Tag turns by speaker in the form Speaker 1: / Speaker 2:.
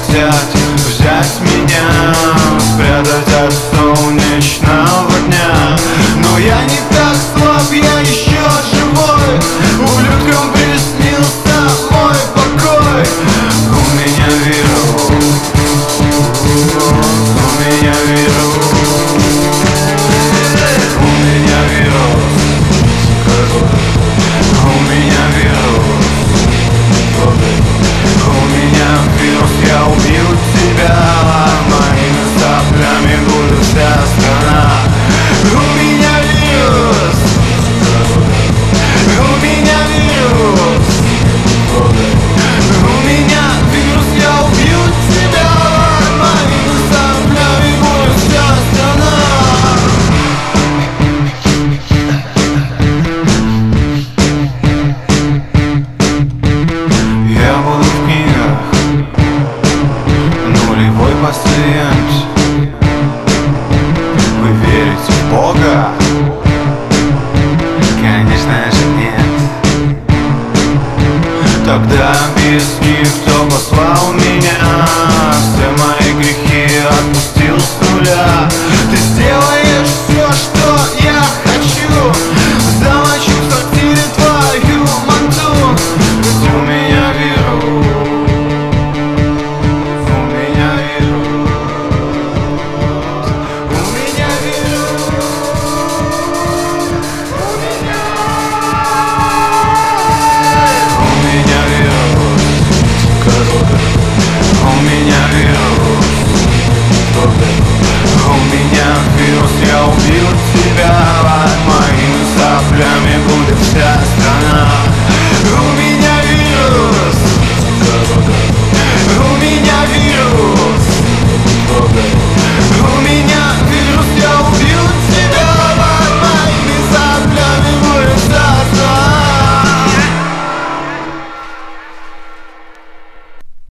Speaker 1: взять меня, спрятать от солнечного дня. Но я не так слаб, я еще живой. Ублюдкам приснился мой покой. У меня вирус, у меня вирус, у меня вирус, у меня вирус, у меня вирус, я убью тебя. Моими соплями будет вся страна. У меня вирус, у меня вирус, у меня вирус, я убью тебя. Моими соплями будет вся страна. Я буду в книгах, нулевой пациент. Вы верите в Бога? Конечно же нет. Тогда объясни, кто послал меня.